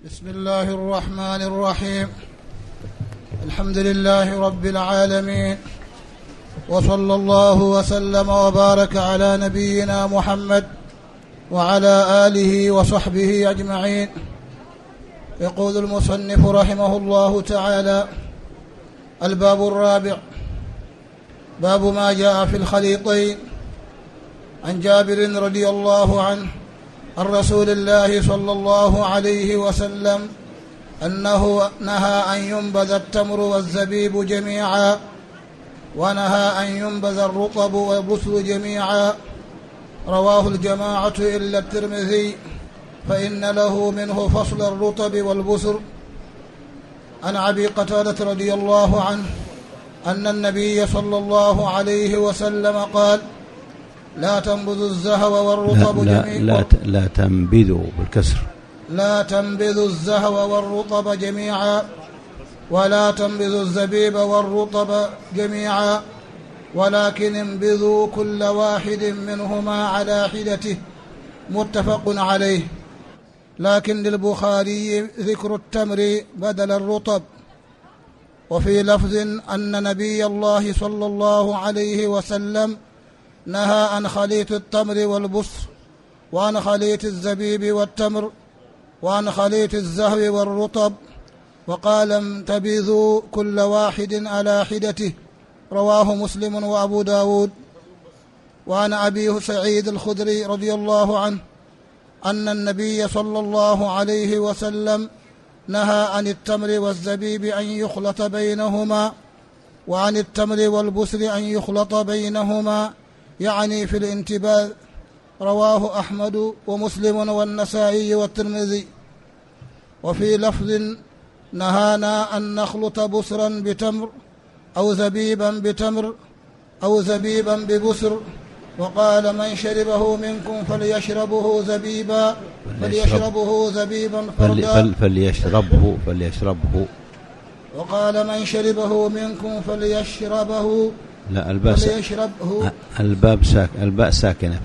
بسم الله الرحمن الرحيم. الحمد لله رب العالمين، وصلى الله وسلم وبارك على نبينا محمد وعلى آله وصحبه أجمعين. يقول المصنف رحمه الله تعالى: الباب الرابع، باب ما جاء في الخليطين. عن جابر رضي الله عنه عن رسول الله صلى الله عليه وسلم أنه نهى أن ينبذ التمر والزبيب جميعا، ونهى أن ينبذ الرطب والبسر جميعا. رواه الجماعة إلا الترمذي، فإن له منه فصل الرطب والبسر. عن أبي قتادة رضي الله عنه أن النبي صلى الله عليه وسلم قال: لا تنبذوا الزهو والرطب جميعا. لا تنبذوا بالكسر. لا تنبذوا الزهو والرطب جميعا، ولا تنبذوا الزبيب والرطب جميعا، ولكن انبذوا كل واحد منهما على حدته. متفق عليه. لكن للبخاري ذكر التمر بدل الرطب. وفي لفظ أن نبي الله صلى الله عليه وسلم نهى عن خليط التمر والبصر، وعن خليط الزبيب والتمر، وعن خليط الزهو والرطب، وقال: انتبذوا كل واحد على حدته. رواه مسلم وأبو داود. وعن أبي سعيد الخدري رضي الله عنه أن النبي صلى الله عليه وسلم نهى عن التمر والزبيب أن يخلط بينهما، وعن التمر والبسر أن يخلط بينهما، يعني في الانتباذ. رواه أحمد ومسلم والنسائي والترمذي. وفي لفظ: نهانا أن نخلط بسرا بتمر، أو زبيبا بتمر، أو زبيبا ببسر. وقال: من شربه منكم فليشربه زبيبا فردا. فليشربه. وقال: من شربه منكم فليشربه. لا، الباء ساكنة.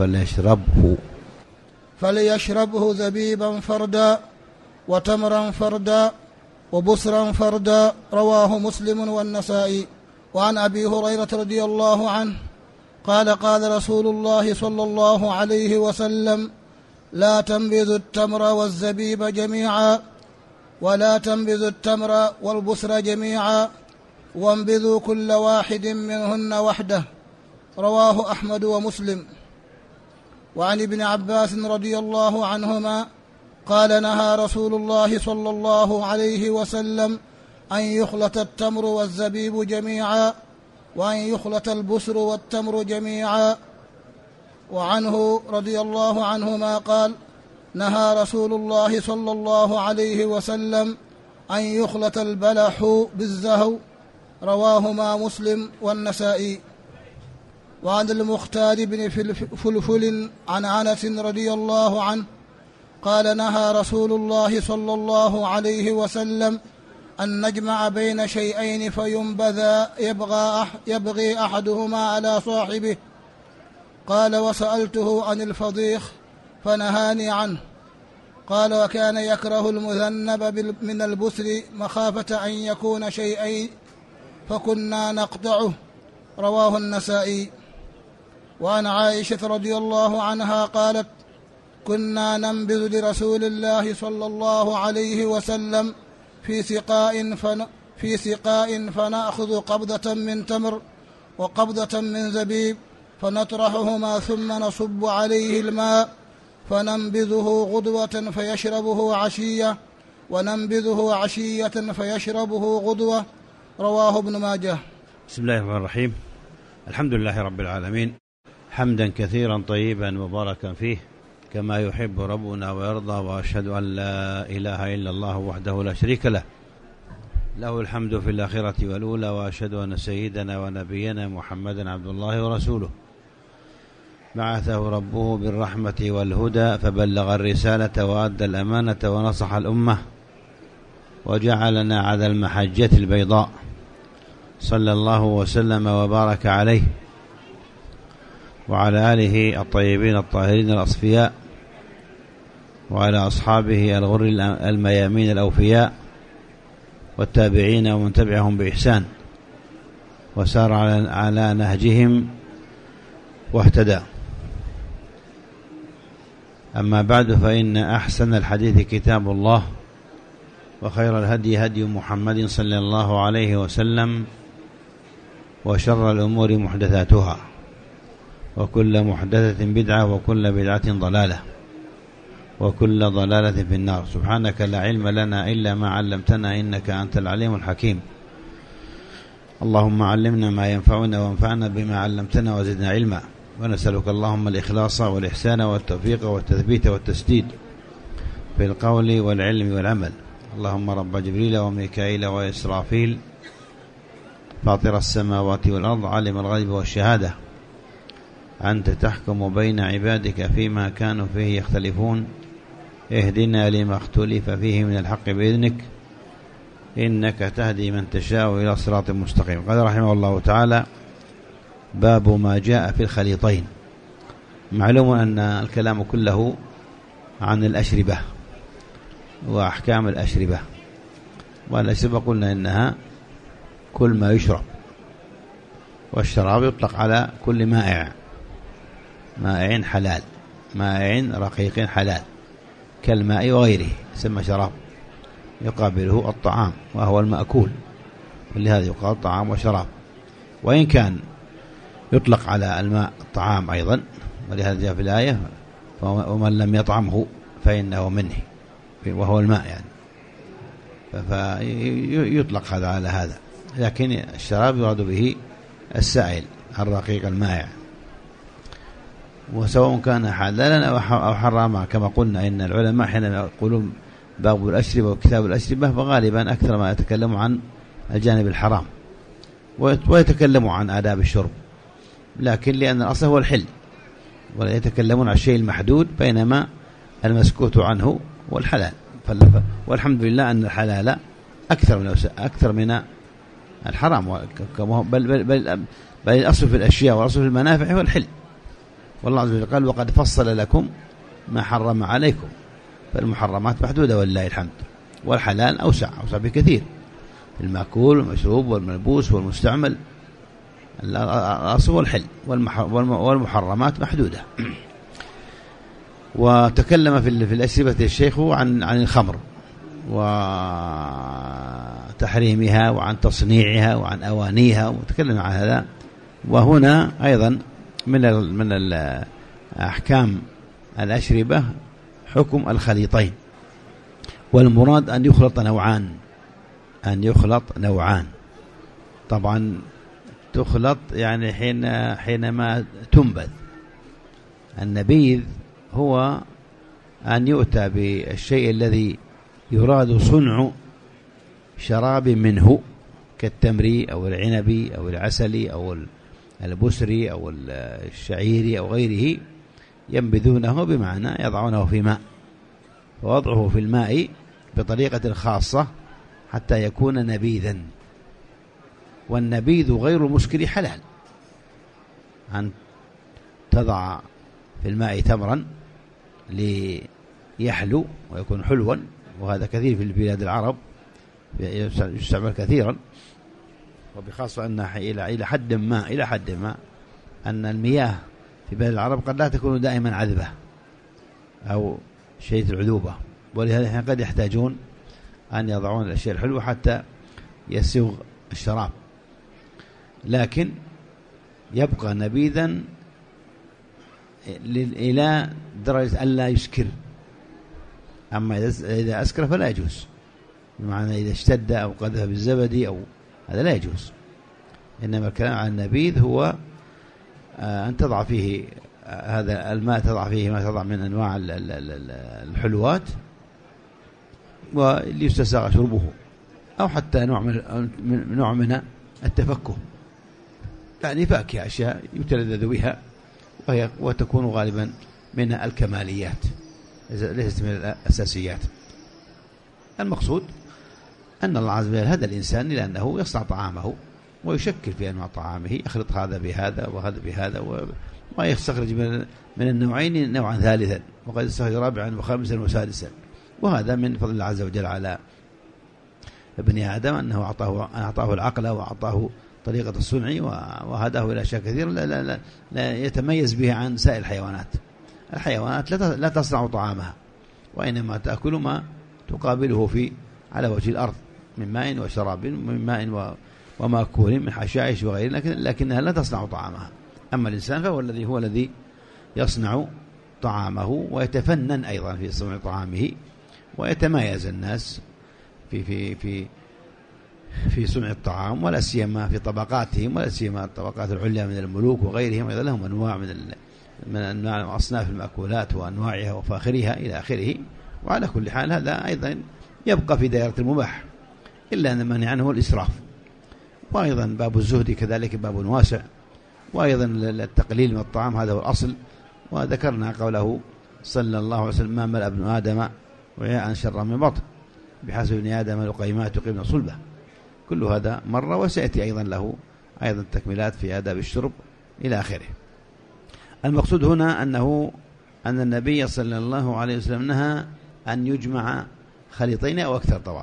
فليشربه زبيبا فردا، وتمرا فردا، وبسرا فردا. رواه مسلم والنسائي. وعن أبي هريرة رضي الله عنه قال: قال رسول الله صلى الله عليه وسلم: لا تنبذوا التمر والزبيب جميعا، ولا تنبذوا التمر والبسر جميعا، وانبذوا كل واحد منهن وحده. رواه أحمد ومسلم. وعن ابن عباس رضي الله عنهما قال: نهى رسول الله صلى الله عليه وسلم أن يخلط التمر والزبيب جميعا، وأن يخلط البسر والتمر جميعا. وعنه رضي الله عنهما قال: نهى رسول الله صلى الله عليه وسلم أن يخلط البلح بالزهو. رواهما مسلم والنسائي. وعن المختار بن فلفل عن أنس رضي الله عنه قال: نهى رسول الله صلى الله عليه وسلم أن نجمع بين شيئين فينبذا يبغي أحدهما على صاحبه. قال: وسألته عن الفضيخ فنهاني عنه. قال: وكان يكره المذنب من البسر مخافة أن يكون شيئين فكنا نقطعه. رواه النسائي. وعن عائشة رضي الله عنها قالت: كنا ننبذ لرسول الله صلى الله عليه وسلم في سقاء فنأخذ قبضة من تمر وقبضة من زبيب فنطرحهما ثم نصب عليه الماء فننبذه غدوة فيشربه عشية، وننبذه عشية فيشربه غدوة. رواه ابن ماجه. بسم الله الرحمن الرحيم. الحمد لله رب العالمين، حمدا كثيرا طيبا مباركا فيه كما يحب ربنا ويرضى. وأشهد أن لا إله إلا الله وحده لا شريك له، له الحمد في الآخرة والأولى. وأشهد أن سيدنا ونبينا محمدا عبد الله ورسوله، بعثه ربه بالرحمة والهدى فبلغ الرسالة وأدى الأمانة ونصح الأمة وجعلنا على المحجة البيضاء، صلى الله وسلم وبارك عليه وعلى آله الطيبين الطاهرين الأصفياء وعلى أصحابه الغر الميامين الأوفياء والتابعين ومن تبعهم بإحسان وسار على نهجهم واهتدى. أما بعد، فإن أحسن الحديث كتاب الله، وخير الهدي هدي محمد صلى الله عليه وسلم، وشر الأمور محدثاتها، وكل محدثة بدعة، وكل بدعة ضلالة، وكل ضلالة في النار. سبحانك لا علم لنا إلا ما علمتنا، إنك أنت العليم الحكيم. اللهم علمنا ما ينفعنا، وانفعنا بما علمتنا، وزدنا علما. ونسألك اللهم الإخلاص والإحسان والتوفيق والتثبيت والتسديد في القول والعلم والعمل. اللهم رب جبريل وميكائيل وإسرافيل فاطر السماوات والأرض عالم الغيب والشهادة، أنت تحكم بين عبادك فيما كانوا فيه يختلفون، اهدنا لما اختلف فيه من الحق بإذنك، إنك تهدي من تشاء إلى صراط مستقيم. قال رحمه الله تعالى: باب ما جاء في الخليطين. معلوم أن الكلام كله عن الأشربة وأحكام الأشربة، والأشربة قلنا إنها كل ما يشرب، والشراب يطلق على كل مائع حلال، مائع رقيق حلال كالماء وغيره يسمى شراب، يقابله الطعام وهو المأكول، ولهذا يقال طعام وشراب. وإن كان يطلق على الماء الطعام أيضا، ولهذا جاء في الآية: ومن لم يطعمه فإنه منه، وهو الماء يعني، فيطلق هذا على هذا. لكن الشراب يراد به السائل الرقيق المائع، وسواء كان حلالا أو حراما. كما قلنا إن العلماء حينما يقولون باب الأشربة وكتاب الأشربة، فغالبا أكثر ما يتكلم عن الجانب الحرام، ويتكلم عن آداب الشرب، لكن لأن الأصل هو الحل، ولا يتكلمون عن الشيء المحدود، بينما المسكوت عنه والحلال. والحمد لله أن الحلال أكثر من الحرام، بل الأصل في الأشياء والأصل في المنافع هو الحل. والله عز وجل قال: وقد فصل لكم ما حرم عليكم، فالمحرمات محدودة ولله الحمد، والحلال أوسع بكثير، المأكول والمشروب والملبوس والمستعمل. الأصل هو الحل، والمحرمات محدودة. وتكلم في الأشربة الشيخ عن الخمر وتحريمها، وعن تصنيعها، وعن أوانيها، وتكلم عن هذا. وهنا أيضا من أحكام الأشربة حكم الخليطين، والمراد أن يخلط نوعان. طبعا تخلط يعني حينما تنبذ. النبيذ هو أن يؤتى بالشيء الذي يراد صنع شراب منه، كالتمر أو العنب أو العسل أو البسر أو الشعير أو غيره، ينبذونه بمعنى يضعونه في ماء، ووضعه في الماء بطريقة خاصة حتى يكون نبيذا. والنبيذ غير المسكر حلال، أن تضع في الماء تمرا ليحلو ويكون حلوا، وهذا كثير في البلاد العرب، يستعمل كثيرا، وبخاصة أنها إلى حد ما أن المياه في بلاد العرب قد لا تكون دائما عذبة أو شيء العذوبة، ولهذا قد يحتاجون أن يضعون الأشياء الحلوة حتى يسوغ الشراب، لكن يبقى نبيذا إلى درجة أن لا يسكر. أما إذا أسكر فلا يجوز، بمعنى إذا اشتد أو قذف بالزبد أو هذا لا يجوز. إنما الكلام عن النبيذ هو أن تضع فيه هذا الماء، تضع فيه ما تضع من أنواع الحلوات، وليستساغ شربه، أو حتى نوع من التفكه، يعني فاكهة، أشياء يتلذذ بها، وتكون غالبا من الكماليات ليست من الأساسيات. المقصود أن الله عز وجل هدى الإنسان إلى أنه يصنع طعامه ويشكل في أنواع طعامه، يخلط هذا بهذا وهذا بهذا، ويستخرج من النوعين نوعا ثالثا، وقد يستخرج رابعا وخامسا وسادسا. وهذا من فضل الله عز وجل على ابن آدم أنه أعطاه العقل وأعطاه طريقة الصنع وهداه إلى أشياء كثيرة لا يتميز بها عن سائر الحيوانات. الحيوانات لا تصنع طعامها، وإنما تأكل ما تقابله على وجه الأرض من ماء وشراب، من ماء ومأكول من حشائش وغيره، لكنها لا تصنع طعامها. أما الإنسان فهو هو الذي يصنع طعامه ويتفنن أيضا في صنع طعامه، ويتميز الناس في صنع الطعام، ولا سيما في طبقاتهم، ولا سيما الطبقات العليا من الملوك وغيرهم، أيضا لهم أنواع من أنواع وأصناف المأكولات وأنواعها وفاخرها إلى آخره. وعلى كل حال هذا أيضا يبقى في دائرة المباح، إلا أن المانع عنه الإسراف. وأيضا باب الزهد كذلك باب واسع، وأيضا التقليل من الطعام هذا هو الأصل. وذكرنا قوله صلى الله عليه وسلم: ما ملأ ابن آدم وعاء شرا من بطن، بحسب ابن آدم لقيمات يقيمن صلبه. كل هذا مرة، وسيأتي أيضا له أيضا تكملات في آداب الشرب إلى آخره. المقصود هنا أن النبي صلى الله عليه وسلم نهى أن يجمع خليطين أو أكثر طبعا.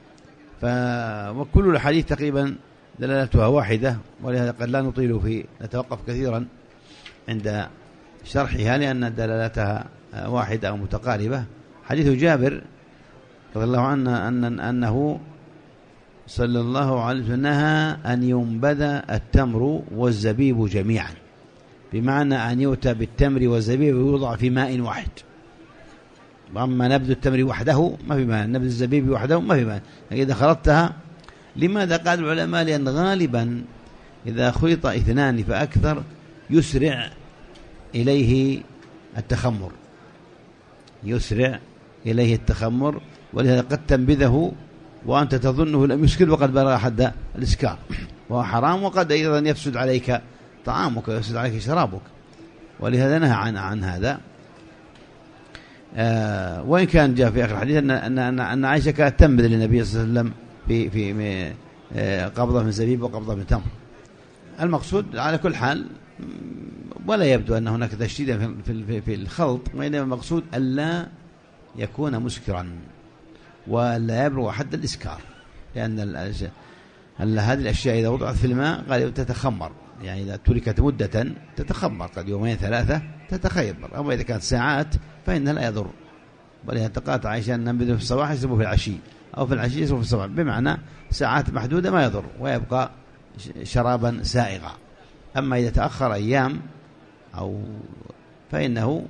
وكل الحديث تقريبا دلالتها واحدة، ولهذا قد لا نطيل نتوقف كثيرا عند شرحها، لأن دلالتها واحدة أو متقاربة. حديث جابر رضي الله عنه أنه صلى الله عليه وسلم نهى أن ينبذ التمر والزبيب جميعا، بمعنى أن يؤتى بالتمر والزبيب ويوضع في ماء واحد. أما نبذ التمر وحده ما في ماء، نبذ الزبيب وحده ما في ماء، إذا خلطتها. لماذا؟ قال العلماء: لأن غالبا إذا خلط اثنان فأكثر يسرع إليه التخمر، ولهذا قد تنبذه وأنت تظنه لم يسكر وقد بلغ حد الإسكار، وهو حرام، وقد أيضا يفسد عليك طعامك ويفسد عليك شرابك. ولهذا نهى عن هذا. وإن كان جاء في آخر الحديث أن عائشة كانت تنبذ للنبي صلى الله عليه وسلم في قبضة من زبيب وقبضة من تمر. المقصود على كل حال، ولا يبدو أن هناك تشديد في الخلط، وإنما المقصود ألا يكون مسكرا ولا يبلغ حد الإسكار، لأن هذه الأشياء إذا وضعت في الماء قد تتخمر، يعني إذا تركت مدة تتخمر، قد يومين ثلاثة تتخيبر. أما إذا كانت ساعات فإنها لا يضر. ولهذا قالت عائشة أن ننبذه في الصباح يشربه في العشي، أو في العشي يشربه في الصباح، بمعنى ساعات محدودة ما يضر ويبقى شرابا سائغا. أما إذا تأخر أيام فإنه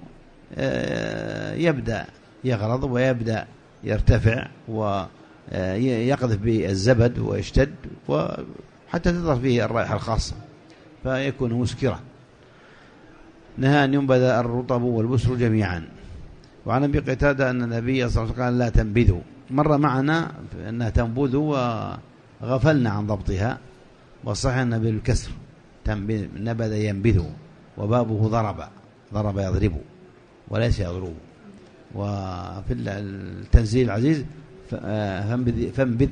يبدأ يغرض ويبدأ يرتفع ويقذف بالزبد ويشتد، وحتى تظهر فيه الرائحة الخاصة فيكون مسكرا. نهى أن ينبذ الرطب والبسر جميعا. وعن أبي قتادة أن النبي صلى الله عليه وسلم قال: لا تنبذوا. مر معنا أنها تنبذ وغفلنا عن ضبطها، والصحيح أن بالكسر نبذ ينبذ، وبابه ضرب يضرب وليس يضرب. وفي التنزيل العزيز: فانبذ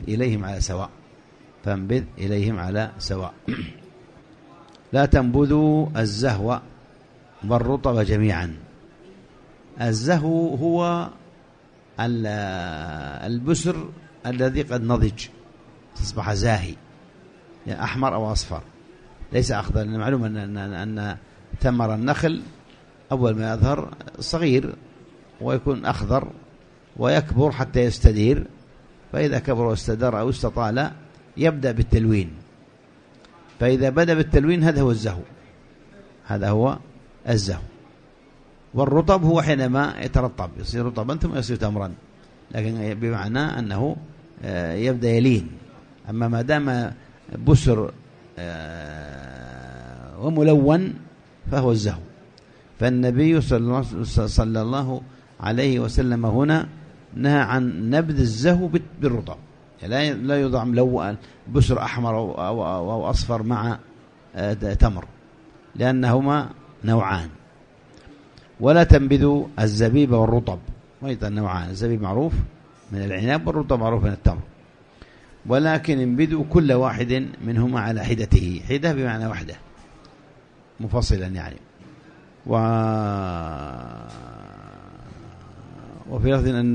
إليهم على سواء. لا تنبذوا الزهو والرطب جميعا. الزهو هو البسر الذي قد نضج تصبح زاهي، يعني أحمر أو أصفر، ليس أخضر. معلوم أن ثمر النخل أول ما يظهر صغير ويكون أخضر ويكبر حتى يستدير، فإذا كبر واستدار أو استطال يبدأ بالتلوين. فإذا بدأ بالتلوين هذا هو الزهو. والرطب هو حينما يترطب يصير رطبا ثم يصير تمرا، لكن بمعنى أنه يبدأ يلين. أما ما دام بسر وملون فهو الزهو. فالنبي صلى الله عليه وسلم هنا نهى عن نبذ الزهو بالرطب، يعني لا يوضع ملون بسر أحمر أو أصفر مع تمر، لأنهما نوعان. ولا تنبذوا الزبيب والرطب، وأيضا نوعان: الزبيب معروف من العنب والرطب معروف من التمر. ولكن انبذوا كل واحد منهما على حدته، حدة بمعنى وحدة مفصلا يعني. وفي لفظ أن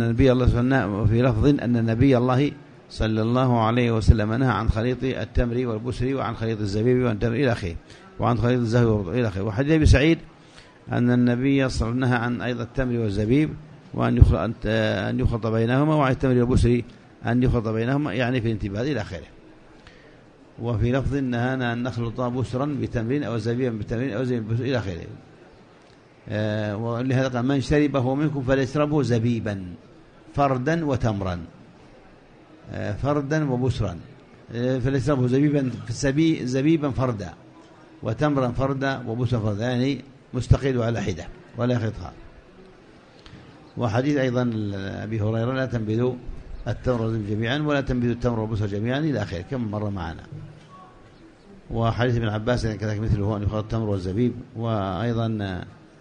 النبي الله صلى الله عليه وسلم نهى عن خليط التمر والبسر وعن خليط الزبيب والتمر إلى آخره، وعن خليط الزهو والرطب إلى آخره. وحديث أبي سعيد أن النبي صلى الله عليه وسلم نهى عن أيضا التمر والزبيب وأن يخلط بينهما، وعن التمر والبسر أن يخلط بينهما يعني في الانتباه إلى آخره. وفي لفظ نهانا أن نخلط بسرا بتمر أو زبيبا بتمر أو زبيبا بسر إلى آخره. ولهذا قال من شربه منكم فليشربه زبيبا فردا وتمرا، فردا وبسرا، فليشربه زبيبا فردا وتمرا فردا وبسرا فردا، يعني مستقل على حدة ولا يخلطها. وحديث أيضا أبي هريرة لا تنبذوا التمر والزبيب جميعا ولا تنبذوا التمر والبسر جميعا إلى آخره كم مرة معنا. وحديث ابن عباس كذلك مثله أن يخلط التمر والزبيب. وأيضا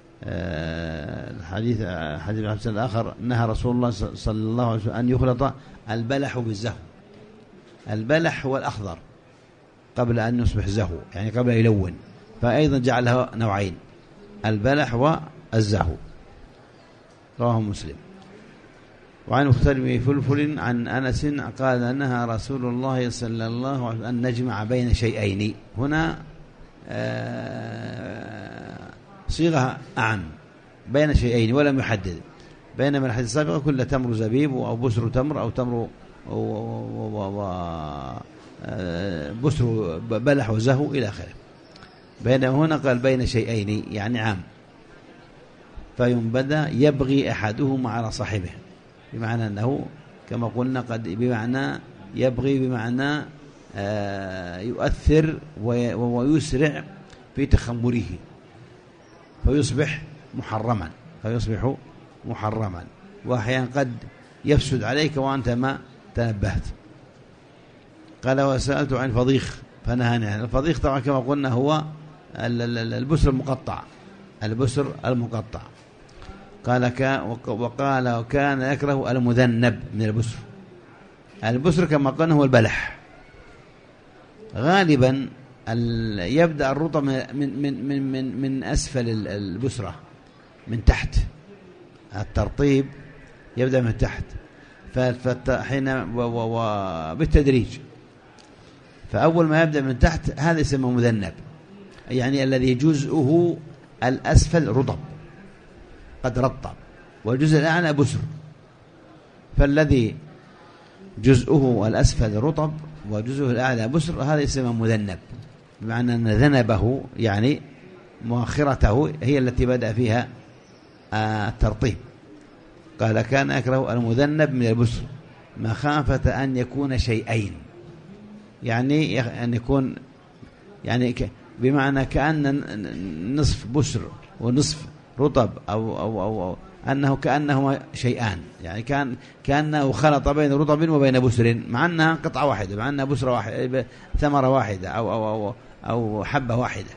حديث ابن عباس الآخر نهى رسول الله صلى الله عليه وسلم أن يخلط البلح بالزهو. البلح هو الأخضر قبل أن يصبح زهو، يعني قبل أن يلون، فأيضا جعلها نوعين، البلح والزهو. رواه مسلم. وعن مختلف فلفل عن أنس قال نهى رسول الله صلى الله عليه وسلم أن نجمع بين شيئين. هنا صيغة أعم، بين شيئين ولم يحدد، بينما الحديث السابق كل تمر زبيب أو بسر تمر أو تمر بسر بلح وزهو إلى آخره. بينما هنا قال بين شيئين يعني عام، فينبذ يبغي أحدهما على صاحبه، بمعنى أنه كما قلنا قد بمعنى يبغي بمعنى يؤثر ويسرع في تخمره فيصبح محرما، وأحيانا قد يفسد عليك وأنت ما تنبهت. قال وسألت عن الفضيخ فنهاني عنه. الفضيخ طبعا كما قلنا هو البسر المقطع. وقال وكان يكره المذنب من البسر. البسر كما قلنا هو البلح. غالبا يبدأ الرطب من أسفل البسرة، من تحت. الترطيب يبدأ من تحت حين بالتدريج، فأول ما يبدأ من تحت هذا يسمى مذنب، يعني الذي جزءه الأسفل رطب قد رطب، والجزء الأعلى بسر. فالذي جزءه الأسفل رطب وجزءه الأعلى بسر هذا يسمى مذنب، بمعنى أن ذنبه يعني مؤخرته هي التي بدأ فيها الترطيب. قال كان يكره المذنب من البسر مخافة أن يكون شيئين، يعني أن يكون يعني بمعنى كأن نصف بسر ونصف رطب أو أنه كأنهما شيئان، يعني كأنه خلط بين رطب وبين بسر، مع أنها قطعة واحدة، مع أنها بسرة واحدة، ثمرة واحدة أو حبة واحدة.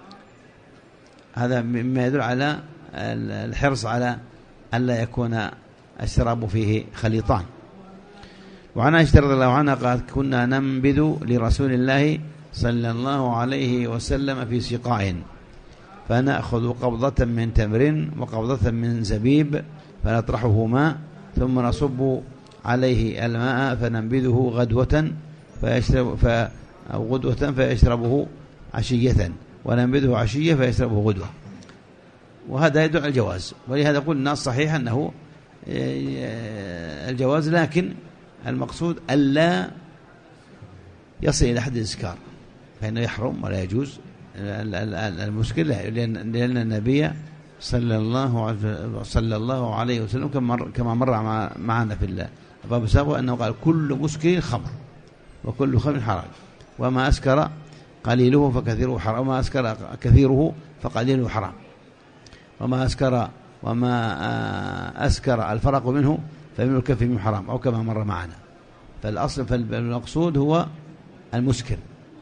هذا مما يدل على الحرص على ألا يكون الشراب فيه خليطان. وعن عائشة رضي الله عنها قالت كنا ننبذ لرسول الله صلى الله عليه وسلم في سقاء، فنأخذ قبضة من تمر وقبضة من زبيب فنطرحهما ثم نصب عليه الماء فننبذه غدوة فيشربه عشية، وننبذه عشية فيشربه غدوة. وهذا يدل على الجواز، ولهذا قلنا الصحيح أنه الجواز، لكن المقصود ألا يصل إلى حد الإسكار، فإنه يحرم ولا يجوز. المشكلة لأن النبي صلى الله عليه وسلم كما مر معنا في الباب السابق أنه قال كل مسكر خمر وكل خمر حرام، وما أسكر قليله فكثيره حرام، وما أسكر كثيره فقليله حرام، وما أسكر الفرق منه فمن الكف من حرام، أو كما مر معنا. فالأصل فالمقصود هو المسكر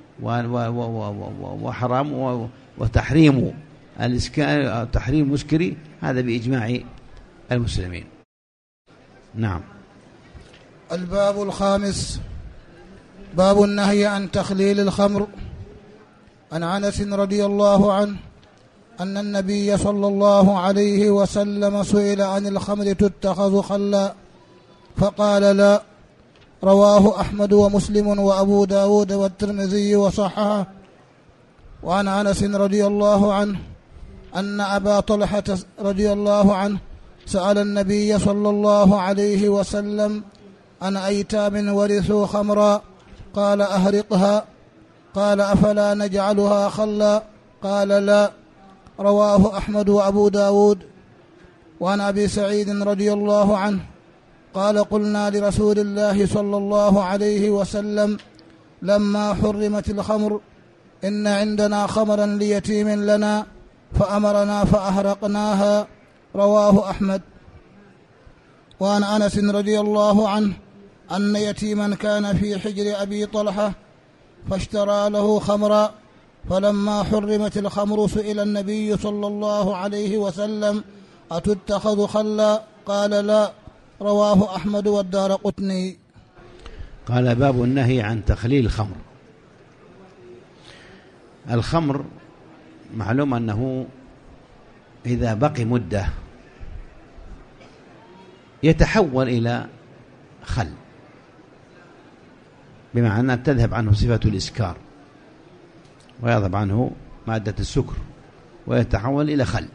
وحرام وتحريم الإسكار، تحريم مسكري، هذا بإجماع المسلمين. نعم. الباب الخامس باب النهي عن تخليل الخمر. عن أنس رضي الله عنه أن النبي صلى الله عليه وسلم سئل عن الخمر تتخذ خلا فقال لا. رواه أحمد ومسلم وأبو داود والترمذي وصححه. وعن أنس رضي الله عنه أن أبا طلحة رضي الله عنه سأل النبي صلى الله عليه وسلم عن أيتام ورثوا خمرا قال أهرقها. قال أفلا نجعلها خلا؟ قال لا. رواه أحمد وأبو داود. وعن أبي سعيد رضي الله عنه قال قلنا لرسول الله صلى الله عليه وسلم لما حرمت الخمر إن عندنا خمرا ليتيم لنا فأمرنا فأهرقناها. رواه أحمد. وعن أنس رضي الله عنه أن يتيما كان في حجر أبي طلحة فاشترى له خمرا فلما حرمت الخمر سئل النبي صلى الله عليه وسلم أتتخذ خلا؟ قال لا. رواه أحمد والدارقطني. قال باب النهي عن تخليل الخمر. الخمر معلوم أنه إذا بقي مدة يتحول إلى خل، بمعنى أن تذهب عنه صفة الإسكار ويذهب عنه مادة السكر ويتحول إلى خل.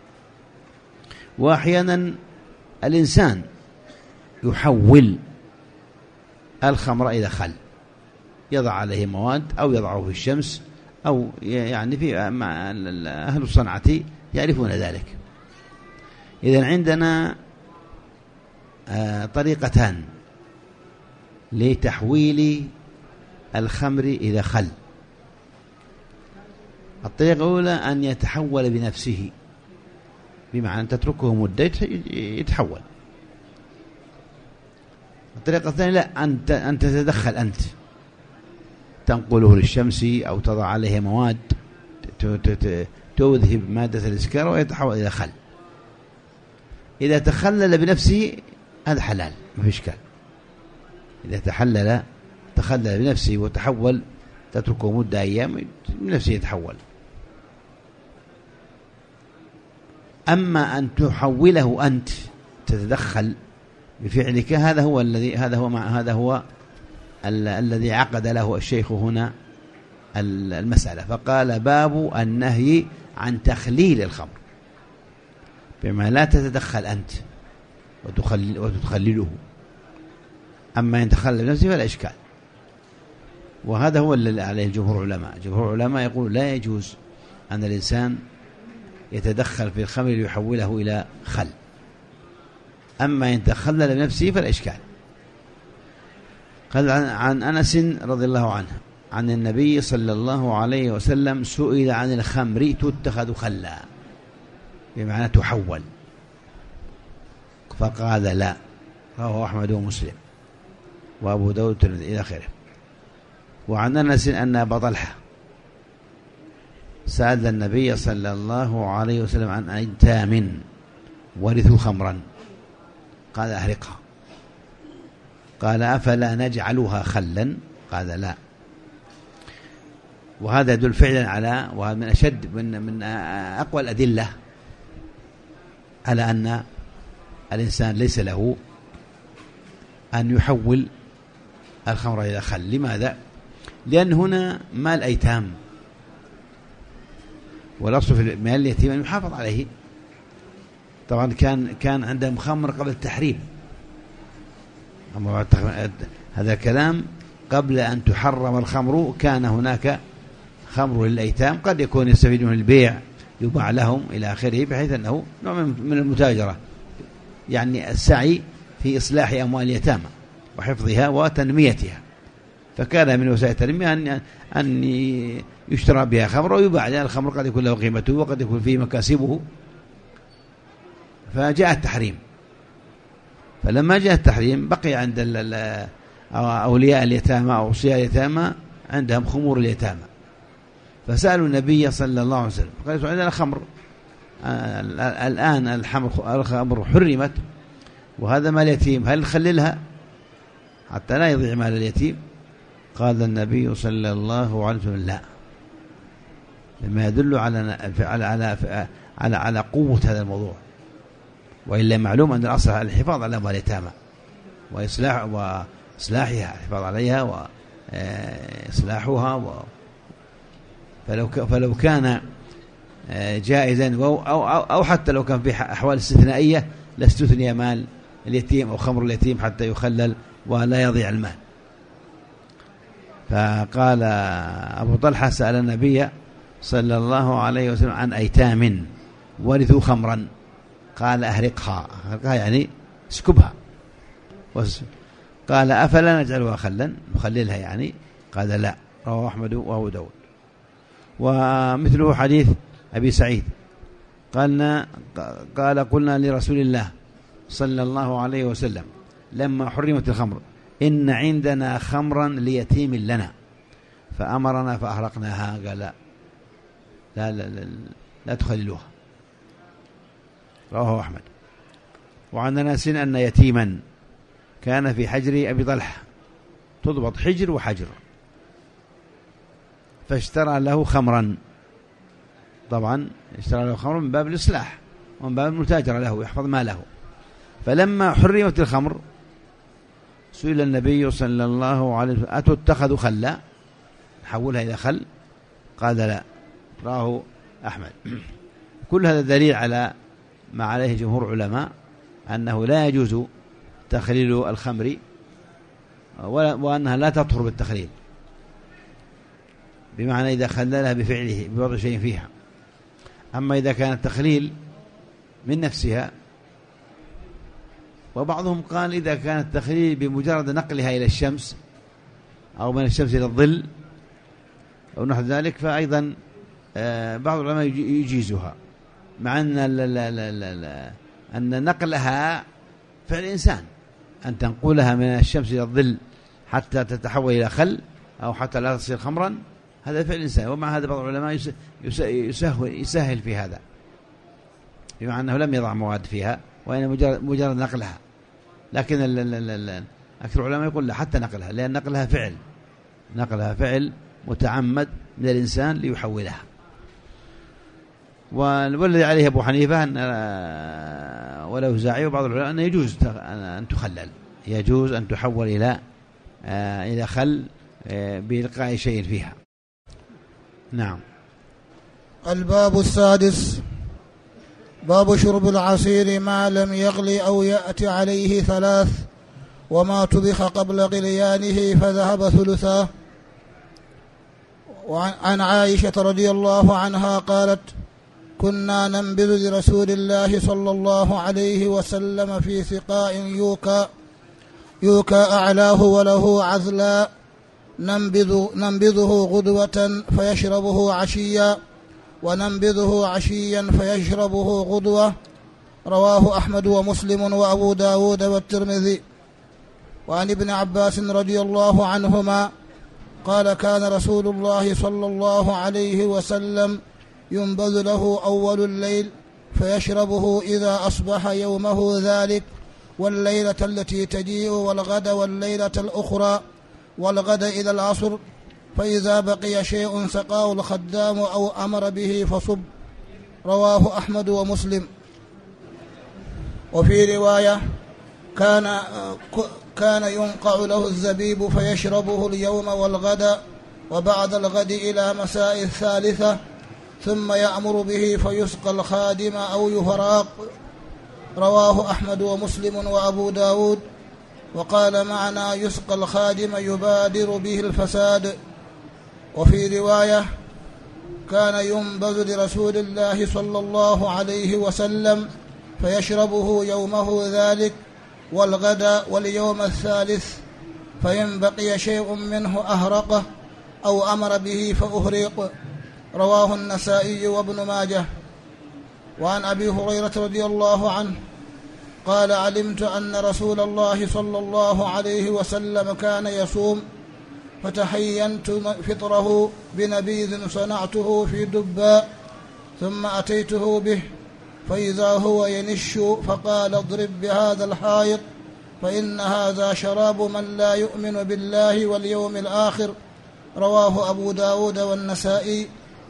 وأحيانا الإنسان يحول الخمر إلى خل، يضع عليه مواد أو يضعه في الشمس، أو يعني في أهل الصنعة يعرفون ذلك. إذن عندنا طريقتان لتحويل الخمر إلى خل. الطريقة الأولى أن يتحول بنفسه، بمعنى أن تتركه مدة يتحول. الطريقة الثانية لا، أن تتدخل أنت، تنقله للشمس أو تضع عليه مواد تذهب مادة الإسكار ويتحول إلى خل. إذا تخلل بنفسه هذا حلال، ما في إشكال. إذا تخلل بنفسه وتحول، تتركه مدة أيام بنفسه يتحول. أما أن تحوله أنت، تتدخل بفعلك، هذا هو الذي عقد له الشيخ هنا المسألة، فقال باب النهي عن تخليل الخمر، بما لا تتدخل أنت وتخلله. أما أن تخلل بنفسه فلا إشكال. وهذا هو الذي عليه جمهور العلماء. جمهور العلماء يقول لا يجوز أن الإنسان يتدخل في الخمر ليحوله إلى خل. أما أن تخلل بنفسه فلا إشكال. قال عن أنس رضي الله عنه عن النبي صلى الله عليه وسلم سئل عن الخمر تتخذ خلا، بمعنى تحول، فقال لا. رواه أحمد ومسلم وأبو داود إلى آخره. وعن أنس أن أبا طلحة سأل النبي صلى الله عليه وسلم عن أيتام ورثوا خمرا قال أهرقها. قال أفلا نجعلها خلا؟ قال لا. وهذا يدل فعلا على، وهذا من أشد من أقوى الأدلة على أن الإنسان ليس له أن يحول الخمر إلى خل. لماذا؟ لأن هنا مال أيتام، والأصل في مال اليتيم أن يحافظ عليه. طبعا كان عندهم خمر قبل التحريم، هذا الكلام قبل أن تحرم الخمر كان هناك خمر للأيتام، قد يكون يستفيدون البيع، يباع لهم إلى آخره، بحيث أنه نوع من المتاجرة، يعني السعي في إصلاح أموال اليتامى وحفظها وتنميتها. فكان من وسائل التنمية أن يشترى بها خمر ويباع، لأن الخمر قد يكون له قيمته وقد يكون فيه مكاسبه. فجاء التحريم، فلما جاء التحريم بقي عند أولياء اليتامى أو أوصياء اليتامى عندهم خمور اليتامى، فسألوا النبي صلى الله عليه وسلم قالوا عندنا خمر الآن، الخمر حرمت وهذا مال اليتيم، هل نخللها حتى لا يضيع مال اليتيم؟ قال النبي صلى الله عليه وسلم لا، مما يدل على قوة هذا الموضوع. وإلا معلوم أن الأصل الحفاظ على أموال اليتامى وإصلاحها، الحفاظ عليها وإصلاحها فلو كان جائزا أو حتى لو كان في أحوال استثنائية لاستثني مال اليتيم أو خمر اليتيم حتى يخلل ولا يضيع المال. فقال أبو طلحة سأل النبي صلى الله عليه وسلم عن أيتام ورثوا خمرا، قال أهرقها يعني اسكبها. قال أفلا نجعلها خلا، نخللها يعني؟ قال لا. رواه أحمد وأبو داود. ومثله حديث أبي سعيد قال قلنا لرسول الله صلى الله عليه وسلم لما حرمت الخمر إن عندنا خمرا ليتيم لنا فأمرنا فأهرقناها. قال لا لا لا, لا, لا تخللوها. رواه أحمد. وعن أنس أن يتيما كان في حجر أبي طلحة، تضبط حجر وحجر، فاشترى له خمرا. طبعا اشترى له خمرا من باب الإصلاح ومن باب المتاجرة له يحفظ ماله. فلما حرمت الخمر سئل النبي صلى الله عليه وسلم أتتخذ خلا، نحولها إلى خل؟ قال لا. راه أحمد. كل هذا دليل على ما عليه جمهور علماء أنه لا يجوز تخليل الخمر وأنها لا تطهر بالتخليل، بمعنى إذا خللها بفعله بوضع شيء فيها. أما إذا كان التخليل من نفسها، وبعضهم قال إذا كان التخليل بمجرد نقلها إلى الشمس أو من الشمس إلى الظل أو نحو ذلك فأيضا بعض العلماء يجيزها، مع أن نقلها فعل الإنسان، أن تنقلها من الشمس إلى الظل حتى تتحول إلى خل أو حتى لا تصير خمرا، هذا فعل الإنسان. ومع هذا بعض العلماء يسهل في هذا، بمعنى أنه لم يضع مواد فيها وإن مجرد نقلها. لكن أكثر العلماء يقول لا، حتى نقلها، لأن نقلها فعل متعمد من الإنسان ليحولها. والذي عليه أبو حنيفة ولو زاعي وبعض العلماء أنه يجوز أن تخلل، يجوز أن تحول إلى خل بإلقاء شيء فيها. نعم. الباب السادس: باب شرب العصير ما لم يغلي أو يأتي عليه 3، وما طبخ قبل غليانه فذهب ثلثاه. وعن عائشة رضي الله عنها قالت: كنا ننبذ لرسول الله صلى الله عليه وسلم في سقاء يوكى أعلاه وله عذلا، ننبذه غدوة فيشربه عشيا، وننبذه عشيا فيشربه غدوة. رواه أحمد ومسلم وأبو داود والترمذي. وعن ابن عباس رضي الله عنهما قال: كان رسول الله صلى الله عليه وسلم ينبذ له أول الليل فيشربه إذا أصبح يومه ذلك، والليلة التي تجيء، والغد والليلة الأخرى، والغد إلى العصر، فإذا بقي شيء سقاه الخدام أو أمر به فصب. رواه أحمد ومسلم. وفي رواية: كان ينقع له الزبيب فيشربه اليوم والغد، وبعد الغد إلى مساء 3، ثم يأمر به فيسقى الخادم أو يفراق. رواه أحمد ومسلم وأبو داود. وقال معنى يسقى الخادم يبادر به الفساد. وفي رواية: كان ينبذ لرسول الله صلى الله عليه وسلم فيشربه يومه ذلك والغد واليوم 3، فإن بقي شيء منه أهرقه أو أمر به فأهريق. رواه النسائي وابن ماجه. وعن أبي هريرة رضي الله عنه قال: علمت أن رسول الله صلى الله عليه وسلم كان يصوم، فتحينت فطره بنبيذ صنعته في دباء، ثم أتيته به فإذا هو ينش، فقال: اضرب بهذا الحائط، فإن هذا شراب من لا يؤمن بالله واليوم الآخر. رواه أبو داود والنسائي.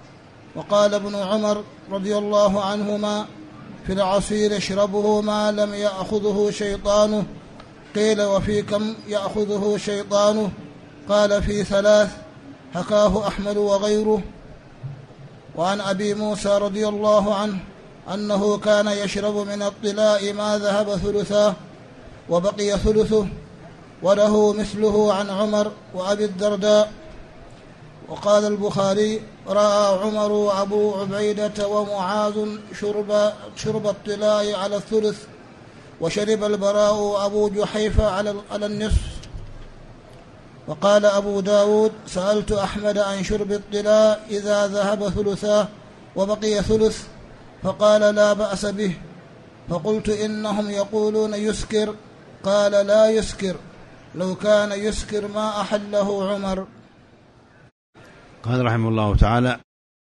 وقال ابن عمر رضي الله عنهما: في العصير اشربه ما لم يأخذه شيطانه. قيل: وفي كم يأخذه شيطانه؟ قال: في 3. حكاه أحمد وغيره. وعن أبي موسى رضي الله عنه أنه كان يشرب من الطلاء ما ذهب ثلثاه وبقي ثلثه، وله مثله عن عمر وأبي الدرداء. وقال البخاري: رأى عمر وأبو عبيدة ومعاذ شرب الطلاء على الثلث، وشرب البراء وأبو جحيفة على النصف. وقال أبو داود: سألت أحمد عن شرب الطلاء إذا ذهب ثلثاه وبقي ثلث، فقال: لا بأس به. فقلت: إنهم يقولون يسكر. قال: لا يسكر، لو كان يسكر ما أحله عمر. قال رحمه الله تعالى: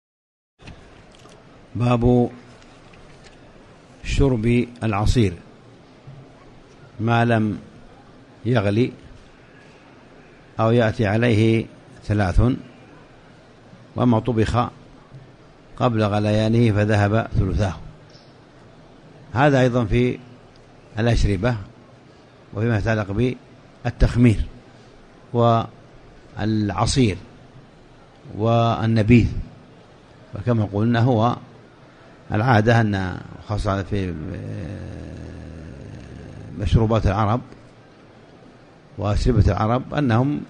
باب شرب العصير ما لم يغلي أو يأتي عليه 3، وما طبخ قبل غليانه فذهب ثلثاه. هذا أيضا في الأشربة وفيما يتعلق بالتخمير والعصير والنبيذ. وكما قلنا هو العادة أن خاصة في مشروبات العرب وأشربة العرب أنهم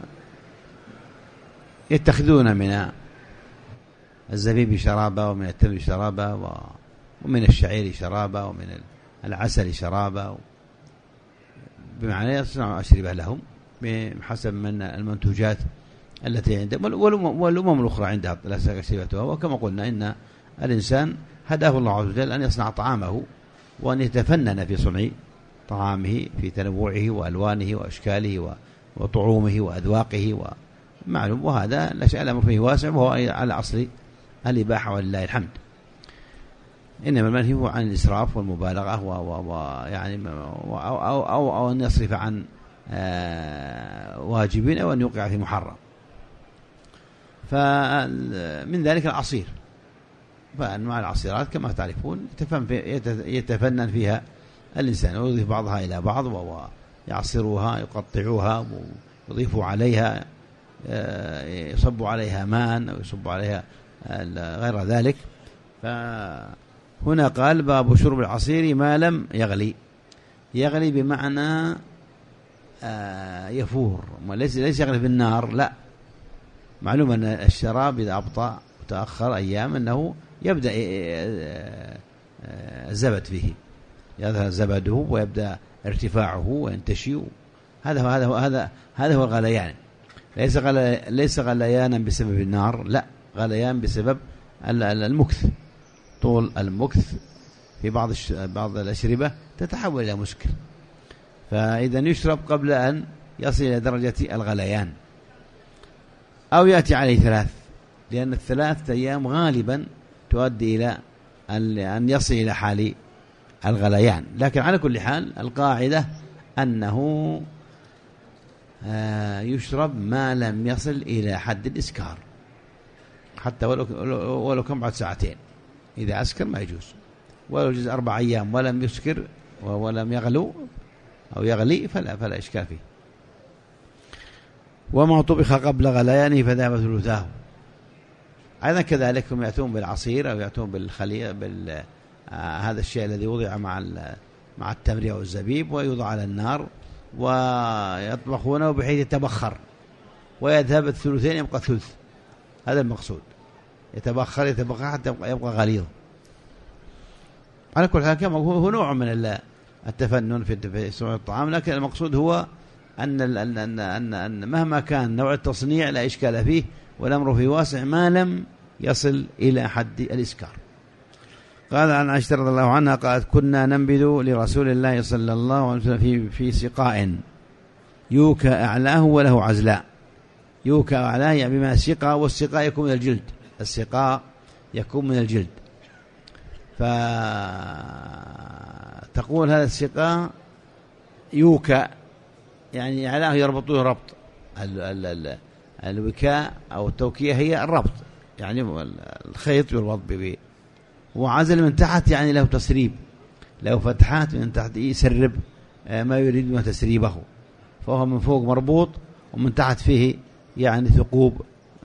يتخذون من الزبيب شرابا، ومن التمر شرابا، ومن الشعير شرابا، ومن العسل شرابا، بمعنى يصنعوا أشربة لهم بحسب من المنتوجات التي عندهم، والأمم الأخرى عندها أشربتها. وكما قلنا إن الإنسان هداه الله عز وجل أن يصنع طعامه وأن يتفنن في صنع طعامه في تنوعه وألوانه وأشكاله وطعومه وأذواقه ومعلوم. وهذا الأمر فيه واسع، وهو على أصل الإباحة ولله الحمد. إنما المنهي هو عن الإسراف والمبالغة ويعني أو أن يصرف عن واجبين أو أن يوقع في محرم. فمن ذلك العصير، فأنواع العصيرات كما تعرفون يتفنن فيها الإنسان ويضيف بعضها إلى بعض ويعصروها يقطعوها ويضيفوا عليها، يصب عليها ماء أو يصب عليها غير ذلك. فهنا قال: باب شرب العصير ما لم يغلي. يغلي بمعنى يفور، ليس يغلي بالنار، لا. معلوم أن الشراب إذا أبطأ وتأخر أيام أنه يبدأ الزبد فيه، يظهر زبده ويبدأ ارتفاعه وينتشي. هذا هو الغليان. ليس غليانا بسبب النار، لا، غليان بسبب المكث. طول المكث في بعض الأشربة تتحول إلى مسكر، فإذا يشرب قبل أن يصل إلى درجة الغليان. أو يأتي عليه 3، لأن 3 أيام غالبا تؤدي إلى أن يصل إلى حال الغليان. لكن على كل حال القاعدة أنه يشرب ما لم يصل إلى حد الإسكار، حتى ولو كان بعد 2 ساعات. إذا أسكر ما يجوز، ولو جزء 4 أيام ولم يسكر ولم يغلو أو يغلي فلا إشكال فيه. وما طبخ قبل غليانه فذهب ثلثاه. أيضا كذلك هم يأتون بالعصير أو يأتون بالخلية هذا الشيء الذي وضع مع التمر أو الزبيب ويوضع على النار ويطبخونه بحيث يتبخر ويذهب الثلثين يبقى ثلث. هذا المقصود، يتبخر حتى يبقى غليظ. على كل حال كما هو نوع من التفنن في صنع الطعام، لكن المقصود هو أن مهما كان نوع التصنيع لا إشكال فيه، والأمر فيه واسع ما لم يصل إلى حد الإسكار. قال عن عائشة رضي الله عنها قالت: كنا ننبذ لرسول الله صلى الله عليه وسلم في سقاء يوكى أعلاه وله عزلاء. يوكى أعلاه يعني بما سقى، والسقاء يكون من الجلد، السقاء يكون من الجلد. فتقول هذا السقاء يوكى يعني أعلاه يربطوه ربط. الوكاء أو التوكية هي الربط، يعني الخيط يربط به. وعزل من تحت يعني له تسريب، له فتحات من تحت يسرب ما يريدون تسريبه، فهو من فوق مربوط ومن تحت فيه يعني ثقوب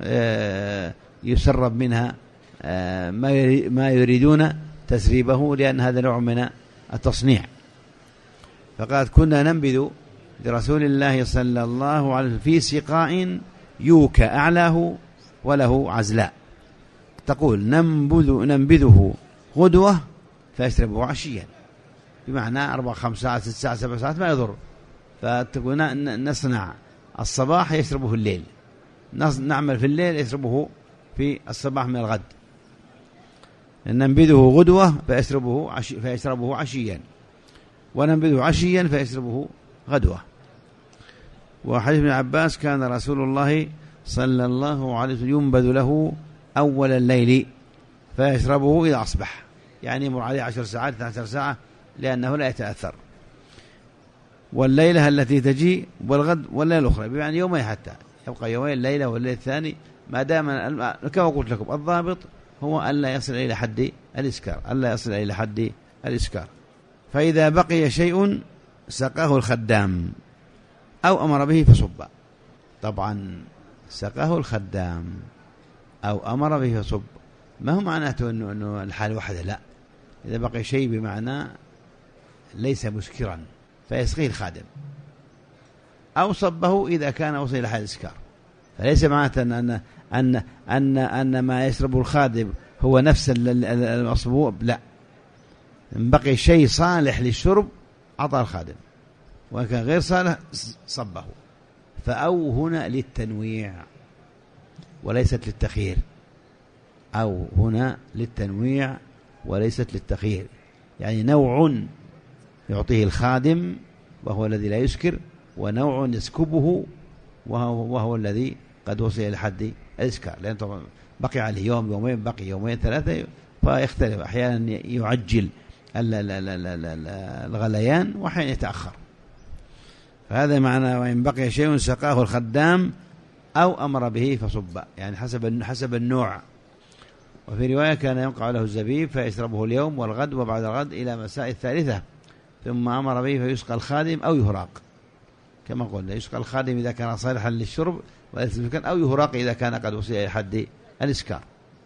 يسرب منها ما يريدون تسريبه، لأن هذا نوع من التصنيع. فقد كنا ننبذ لرسول الله صلى الله عليه وسلم في سقاء يوكى أعلاه وله عزلاء، تقول ننبذه غدوة فيشربه عشيا، بمعنى 4 5 ساعات 6 ساعات 7 ساعات ما يضر. فتقول نصنع الصباح يشربه في الليل، نعمل في الليل يشربه في الصباح من الغد. ننبذه غدوة فيشربه عشيا، وننبذه عشيا فيشربه غدوة. وحديث ابن عباس كان رسول الله صلى الله عليه وسلم ينبذ له أول الليل فيشربه إذا أصبح، يعني يمر عليه 10 ساعات 12 ساعة لأنه لا يتأثر. والليلة التي تجي والغد والليلة الأخرى، بمعنى يومين، حتى يبقى يومين، الليلة والليل الثاني، ما دام كما قلت لكم الضابط هو ألا يصل إلى حد الإسكار، ألا يصل إلى حد الإسكار. فإذا بقي شيء سقاه الخدام أو أمر به فصب. طبعا سقاه الخدام أو أمر به فصب ما هو معناته أنه الحال واحدة، لا. إذا بقي شيء بمعنى ليس مسكرا فيسقيه الخادم، أو صبه إذا كان وصل إلى حال الإسكار. فليس معناته أن ما يشرب الخادم هو نفس المصبوب، لا. إن بقي شيء صالح للشرب أعطى الخادم، وإن كان غير صالح صبه. فأو هنا للتنويع وليست للتخيير، أو هنا للتنويع وليست للتخيير، يعني نوع يعطيه الخادم وهو الذي لا يسكر، ونوع يسكبه وهو الذي قد وصل إلى حد الإسكار، لأن طبعا بقي عليه يوم يومين، بقي يومين 3، فيختلف. أحيانا يعجل الغليان وأحيانا يتأخر. فهذا معنى وإن بقي شيء سقاه الخدام أو أمر به فصب، يعني حسب النوع. وفي رواية كان ينقع له الزبيب فيشربه اليوم والغد وبعد الغد إلى مساء الثالثة، ثم أمر به فيسقى الخادم أو يهراق، كما قلنا يسقى الخادم إذا كان صالحا للشرب أو يهراق إذا كان قد وصل إلى حد الإسكار.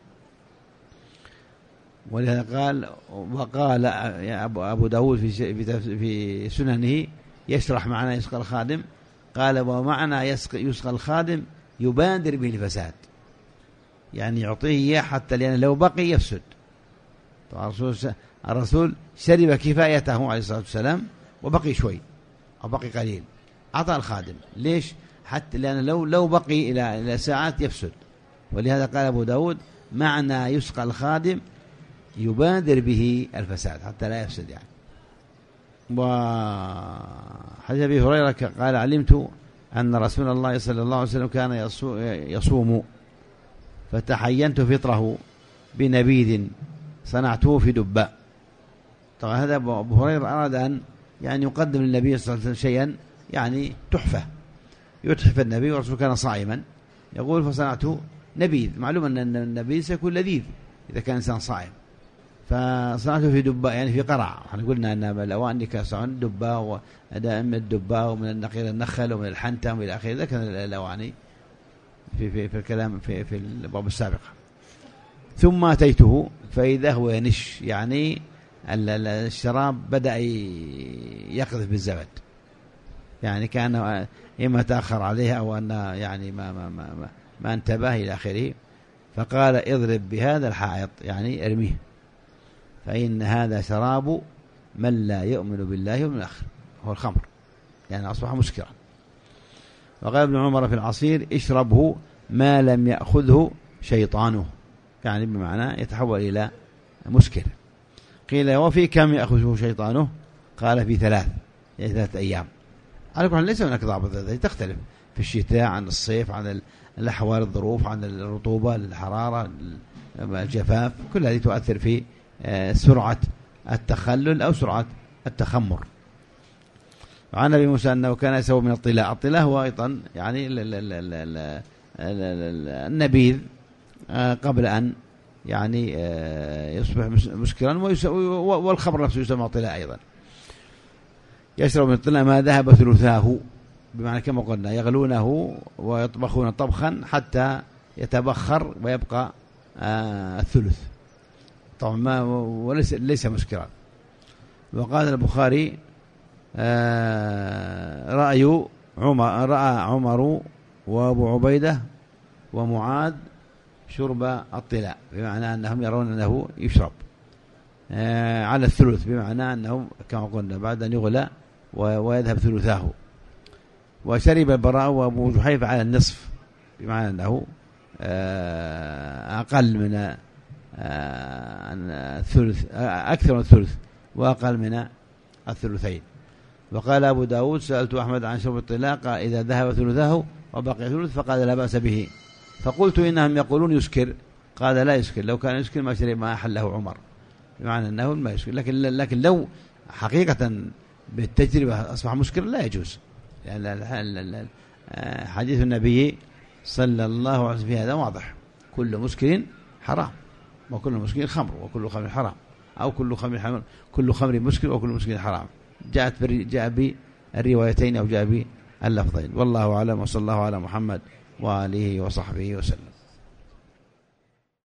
ولهذا وقال أبو داود في سننه يشرح معنى يسقى الخادم، قال ومعنى يسقى الخادم يبادر به الفساد، يعني يعطيه إياه حتى لأن لو بقي يفسد. طبعا الرسول شرب كفايته عليه الصلاة والسلام وبقي شوي أو بقي قليل، أعطى الخادم. ليش؟ حتى لأن لو بقي إلى ساعات يفسد. ولهذا قال أبو داود معنى يسقى الخادم يبادر به الفساد حتى لا يفسد يعني. وحديث أبي هريرة قال علمت أن رسول الله صلى الله عليه وسلم كان يصوم فتحينت فطره بنبيذ صنعته في دباء. طبعا هذا أبو هريرة أراد أن يعني يقدم للنبي صلى الله عليه وسلم شيئا يعني تحفة يتحف النبي، والرسول كان صائما. يقول فصنعت نبيذ، معلوم أن النبيذ سيكون لذيذ إذا كان إنسان صائم، فصنعته في دباء يعني في قرع. احنا قلنا أن الأواني كان دباء، من الدباء ومن النقيل النخل ومن الحنتم إلى آخره. ذا كان الأواني في الكلام في الباب السابق. ثم أتيته فإذا هو ينش، يعني الشراب بدأ يقذف بالزبد، يعني كان إما تأخر عليها أو أن يعني ما انتبه إلى آخره. فقال اضرب بهذا الحائط، يعني ارميه، فإن هذا شراب من لا يؤمن بالله واليوم الآخر، هو الخمر، يعني أصبح مسكرا. وقال ابن عمر في العصير اشربه ما لم يأخذه شيطانه، يعني بمعنى يتحول إلى مسكر. قيل وفي كم يأخذه شيطانه؟ قال في 3 أيام. على كل حال ليس هناك ضابط، تختلف في الشتاء عن الصيف، عن الأحوال الظروف، عن الرطوبة، الحرارة، الجفاف، كل هذه تؤثر في سرعة التخلل أو سرعة التخمر. وعن أبي موسى أنه كان يسوي من الطلاء. الطلاء هو أيضا يعني النبيذ قبل أن يعني يصبح مسكرا. والخمر نفسه يسمى طلاء أيضا. يشرب من الطلاء ما ذهب ثلثاه، بمعنى كما قلنا يغلونه ويطبخون طبخا حتى يتبخر ويبقى الثلث طبعا وليس مسكرا. وقال البخاري رأى عمر وأبو عبيدة ومعاذ شرب الطلاء، بمعنى أنهم يرون أنه يشرب على الثلث، بمعنى أنه كما قلنا بعد أن يغلى ويذهب ثلثاه. وشرب البراء وأبو جحيفة على النصف، بمعنى أنه أقل من الثلث، أكثر من الثلث وأقل من الثلثين. وقال أبو داود سألت أحمد عن شرب الطلاء قال إذا ذهب ثلثاه وبقي ثلث فقال لا بأس به. فقلت إنهم يقولون يسكر، قال لا يسكر، لو كان يسكر ما شرب ما أحله عمر، بمعنى أنه ما يسكر. لكن لو حقيقة بالتجربة أصبح مسكر لا يجوز، لأن حديث النبي صلى الله عليه وسلم في هذا واضح: كل مسكر حرام وكل مسكر خمر وكل خمر حرام، أو كل خمر مسكر وكل مسكر حرام. جاء بالروايتين أو جاء باللفظين. والله أعلم، وصلى الله على محمد وآله وصحبه وسلم.